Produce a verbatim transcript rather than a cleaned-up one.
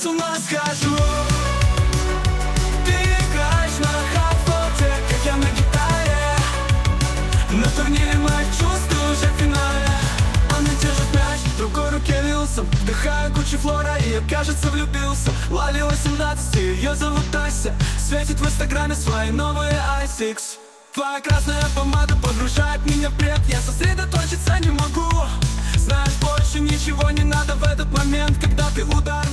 С ума схожу. Ты играешь на хардфорте, как я на гитаре. На турнире моих чувств уже в финале. Она держит мяч в другой руке Вилсон. Вдыхаю кучу флора, и я, кажется, влюбился. Лали восемнадцать, ее зовут Ася. Светит в инстаграме свои новые айсикс. Твоя красная помада погружает меня в бред. Я сосредоточиться не могу. Знаешь, больше ничего не надо в этот момент, когда ты удар